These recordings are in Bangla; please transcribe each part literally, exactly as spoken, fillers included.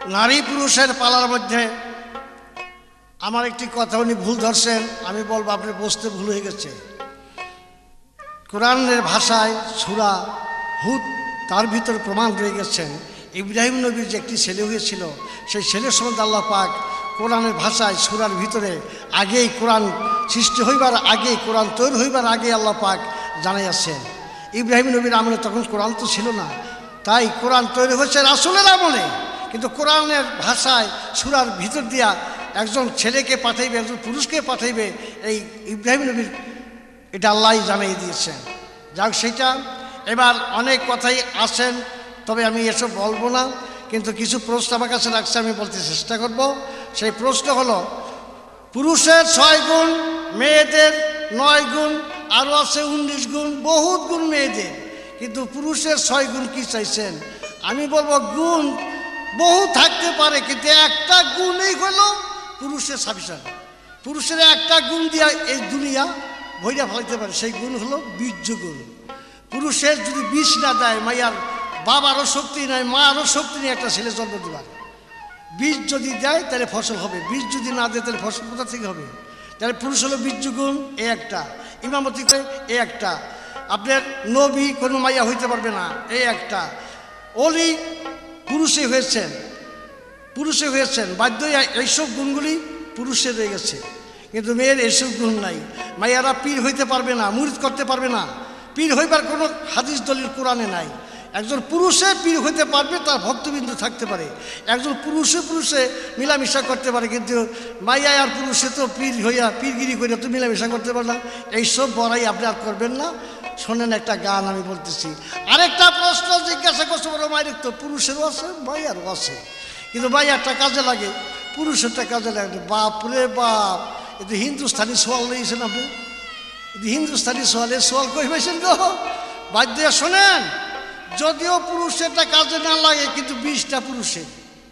নারী পুরুষের পালার মধ্যে আমার একটি কথা উনি ভুল ধরছেন, আমি বলবো আপনি বুঝতে ভুল হয়ে গেছে। কোরআনের ভাষায় সূরা হুদ তার ভিতরে প্রমাণ হয়ে গেছেন ইব্রাহিম নবীর যে একটি ছেলে হয়েছিল, সেই ছেলের সম্বন্ধে আল্লাহ পাক কোরআনের ভাষায় সূরার ভিতরে আগেই কোরআন সৃষ্টি হইবার আগেই কোরআন তৈরি হইবার আগে আল্লাহ পাক জানাইয়াছেন। ইব্রাহিম নবীর আমলে তখন কোরআন তো ছিল না, তাই কোরআন তৈরি হয়েছে রাসূলের আমলে, কিন্তু কোরআনের ভাষায় সূরার ভিতর দিয়া একজন ছেলেকে পাঠাইবে, একজন পুরুষকে পাঠাইবে, এই ইব্রাহিম নবীর এটা আল্লাহই জানিয়ে দিয়েছেন। যাক সেটা এবার অনেক কথাই আসেন, তবে আমি এসব বলবো না, কিন্তু কিছু প্রশ্ন আমার কাছে রাখছে, আমি বলতে চেষ্টা করব। সেই প্রশ্ন হলো, পুরুষের ছয় গুণ, মেয়েদের নয় গুণ, আরও আছে উনিশ গুণ, বহুত গুণ মেয়েদের, কিন্তু পুরুষের ছয় গুণ কি চাইছেন? আমি বলবো গুণ বহু থাকতে পারে, কিন্তু একটা গুণই হলো পুরুষের সাফিসিয়েন্ট। পুরুষের একটা গুণ দিয়া এই দুনিয়া ভৈরা ফেলাইতে পারে, সেই গুণ হলো বীর্য গুণ। পুরুষের যদি বিষ না দেয়, মাইয়ার বাবারও শক্তি নাই, মারও শক্তি নেই একটা ছেলে জন্ম দেবার। বীজ যদি দেয় তাহলে ফসল হবে, বীজ যদি না দেয় তাহলে ফসল কোথা থেকে হবে? তাহলে পুরুষ হলো বীর্য গুণ, এ একটা। ইমামতি করে এ একটা। আপনার নবী কোনো মাইয়া হইতে পারবে না, এই একটা। অলি পুরুষে হয়েছেন, পুরুষে হয়েছেন বাধ্য, এইসব গুণগুলি পুরুষের রয়ে গেছে, কিন্তু মেয়ের এইসব গুণ নাই। মাইয়ারা পীর হইতে পারবে না, মুরিদ করতে পারবে না, পীর হইবার কোনো হাদিস দলিল কোরআনে নাই। একজন পুরুষে পীর হইতে পারবে, তার ভক্তবিন্দু থাকতে পারে, একজন পুরুষে পুরুষে মিলামিশা করতে পারে, কিন্তু মাইয়া আর পুরুষে তো পীর হইয়া পীরগিরি করে তো মিলামিশা করতে পারে না। এইসব বড়াই আপনি আর করবেন না। শোনেন একটা গান আমি বলতেছি। আরেকটা প্রশ্ন জিজ্ঞাসা করছে, বড় মায়ের তো পুরুষেরও আছে মাইয়ারও আছে, কিন্তু মাইয়ারটা কাজে লাগে, পুরুষেরটা কাজে লাগে। বাপ রে বাপ, এটা হিন্দুস্তানি সোয়াল নিয়েছেন আপনি, এটা হিন্দুস্তানি সোয়ালে সোয়াল কই পাইছেন গো? বাদ দিয়ে শোনেন, যদিও পুরুষেরটা কাজে না লাগে, কিন্তু বিষটা পুরুষের।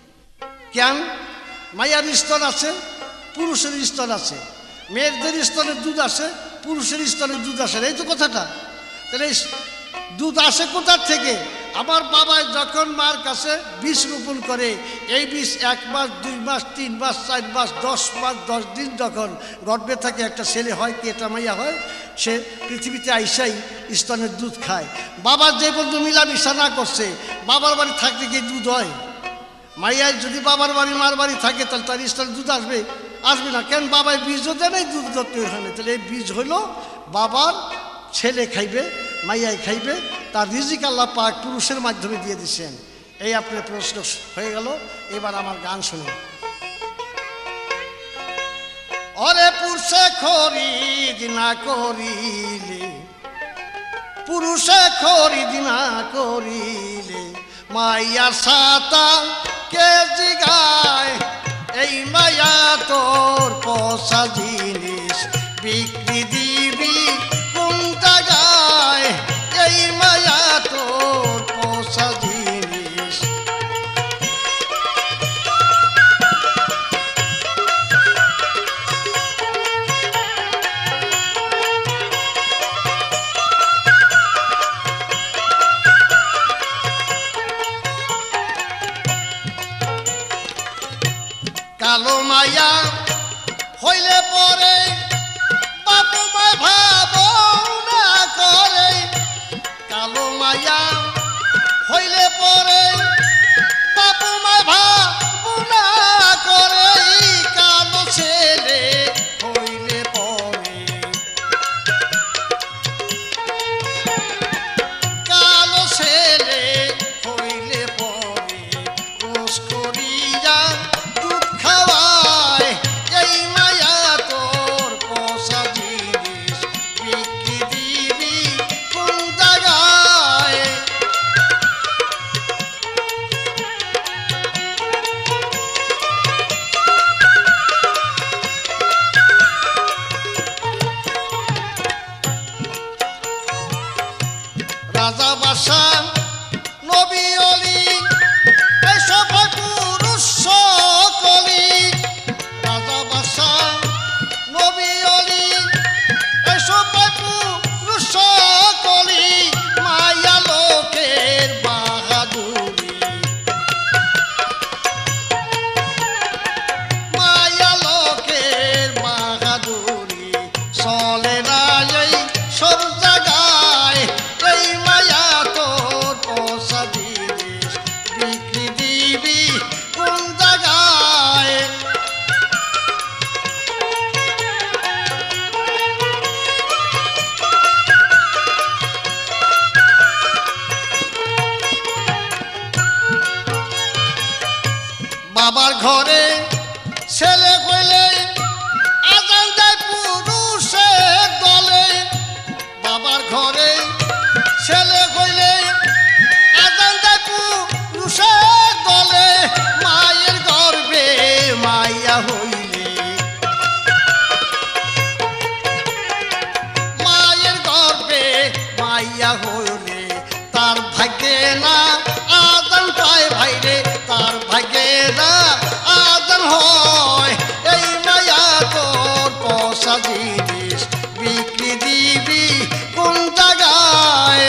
কেন? মাইয়ার স্তন আছে, পুরুষের স্তন আছে, মেয়েদের স্তনের দুধ আছে, পুরুষের স্তনের দুধ আসে, এই তো কথাটা। তাহলে দুধ আসে কোথার থেকে? আমার বাবা যখন মার কাছে বীজ রোপণ করে, এই বীজ এক মাস, দুই মাস, তিন মাস, চার মাস, দশ মাস, দশ দিন যখন গর্ভে থাকে, একটা ছেলে হয় কি একটা মাইয়া হয়, সে পৃথিবীতে আইসাই স্তনের দুধ খায়। বাবার যে পর্যন্ত মিলামিশা না করছে, বাবার বাড়ি থাকতে গিয়ে দুধ হয়। মাইয়ায় যদি বাবার বাড়ি মার বাড়ি থাকে, তাহলে তার স্তনের দুধ আসবে? আসবে না। কেন? বাবায় বীজও দেয় নাই, দুধ ধরতে ওখানে। তাহলে এই বীজ হইল বাবার, ছেলে খাইবে, মাইয়াই খাইবে, তার রিজিক আল্লাহ পাক পুরুষের মাধ্যমে দিয়ে দিচ্ছেন। এই আপনার প্রশ্ন হয়ে গেল। এবার আমার গান শুনুন। অরে পুরুষে খরিদ না করিলে, পুরুষে খরিদ না করিলে, মাইয়ার সাতা কে জিগায়, এই মায়া তোর পয়সা জিনিস বিক্রি দিবি কোন জায়গায়, এই মায়া তোর পয়সা জিনিস। কালো মায়া হইলে পরে বাবু মায় ভাবো ঘরে ছেলে কইলে আজান দেয় পুরুষের দলে, বাবার ঘরে ছেলে কইলে আজান দেয় পুরুষের দলে, মায়ের গর্ভে মাইয়া হইলে, মায়ের গর্ভে মাইয়া হইলে তার ভাগ্যে না আজান পায় ভাইরে, তার ভাগ্যে না আজান হয়। এই মায়া তোর পয়সা জিনিস বিক্রি দিবি কোন জায়গায়?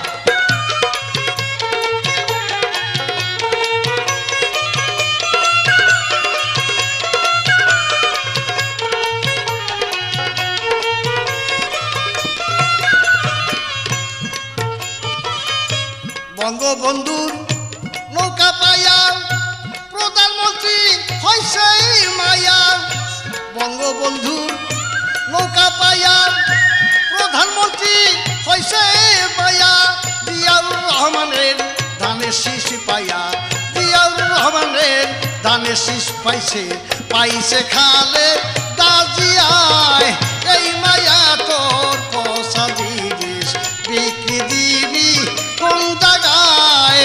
বঙ্গবন্ধুর নৌকা পাইয়া প্রধানমন্ত্রী হইছে মায়া, বঙ্গবন্ধুর নৌকা পাইয়া প্রধানমন্ত্রী হইছে মায়া, জিয়াউর রহমানের ধানের শীষ পাইয়া, জিয়াউর রহমানের ধানের শীষ পাইছে, পাইছে খালে দাজিয়ায়। এই মায়া তোর পয়সা জিনিস বিক্রি দিবি কোন জায়গায়?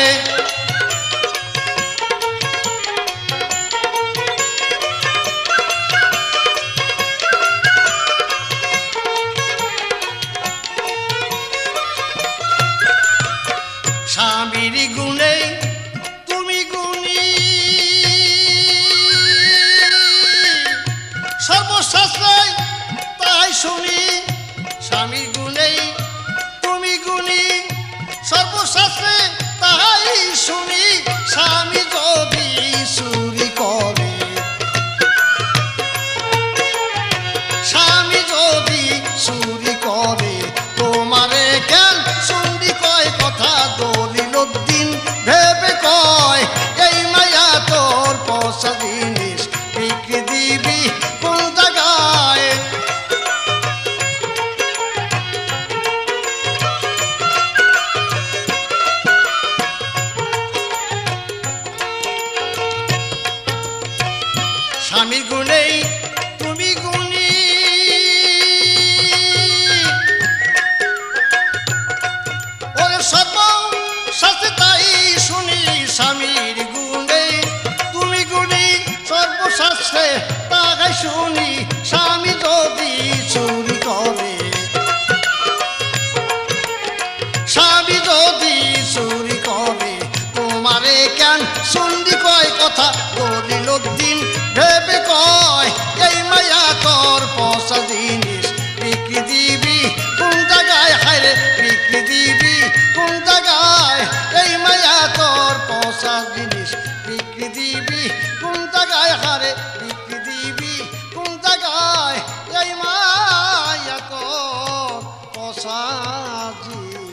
স্বামীর গুণে তুমি গুণী, সর্বশাস্ত্রে তাই শুনি, স্বামীর গুণে তুমি গুণী, সর্বশাস্ত্রে তাই শুনি, স্বামী যদি চুরি করে, স্বামী যদি চুরি করে তোমারে কেন শুনবি কয় কথা? দলিল উদ্দিন ভেবে কয় এই মায়া তোর পয়সা জিনিস বিক্রি দিবি কোন জায়গায়? স্বামীর গুণেই তুমি গুণী, ওরে সর্বশাস্ত্রে তাই শুনি, স্বামীর গুণে তুমি গুণী, সর্বশাস্ত্রে তাই শুনি, স্বামী যদি চুরি করে, স্বামী যদি চুরি করে তোমারে কেন শুনবি কয় কথা? দলিল উদ্দিন ভেবে কয় এই মায়া তোর পয়সা জিনিস বিক্রি দিবি কোন জায়গায়? হায়রে বিক্রি দিবি কোন জায়গায়? এই মায়া তোর পয়সা জিনিস বিক্রি দিবি কোন জায়গায়? হারে বিক্রি দিবি কোন জায়গায়? এই মায়া তোর পয়সা জিনিস